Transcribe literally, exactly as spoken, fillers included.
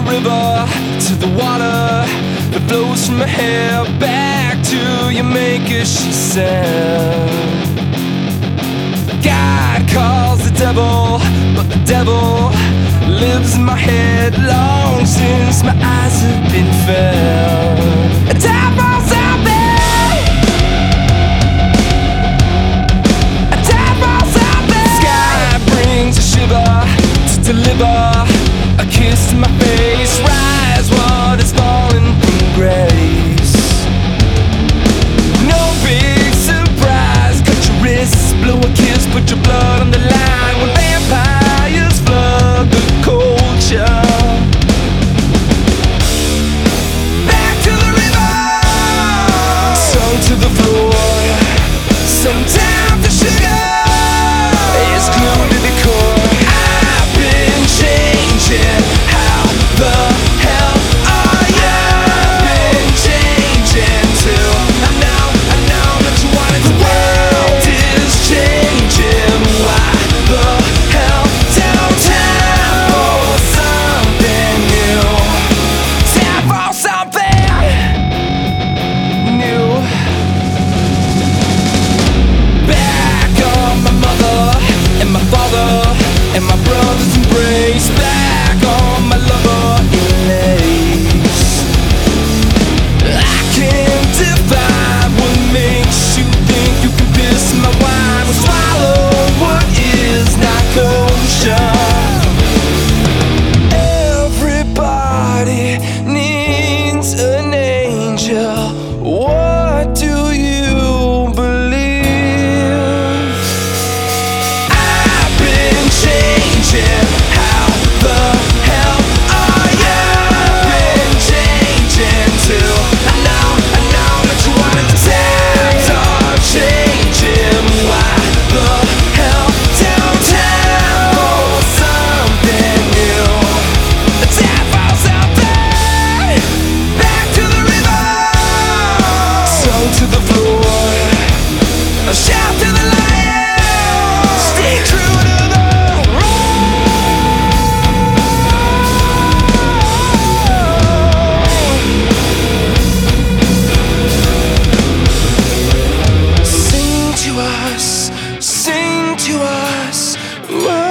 the river, to the water that flows from my hair, back to your maker, she said. God calls the devil, but the devil lives in my head long since my eyes have been fed. Time for something, time for something. Sky brings a shiver to deliver a kiss to my face. Rise, what is falling from grace. No big surprise, cut your wrists, blow a kiss, put your blood on the line. When vampires flood the culture, back to the river, sunk to the floor. Sometimes the sugar is glued to the core. I've been changing. How the hell are you? I've been changing too. I know, I know that you want it. The world is changing. Why the hell don't time for something new? Time for something new. Back on my mother and my father and my brother's embrace. Back on my lover in lace. I can't define what makes you think you can piss my wine or swallow what is not kosher. Everybody needs an angel. What do you believe? I've been changing. How the hell are you? I've been changing too. I know, I know that you wanted to. Times are changing. Why the hell don't time for something new? Time for something. Back to the river, sunk to the floor. Shout to the lion, stay true to the road. Sing to us, sing to us. Whoa.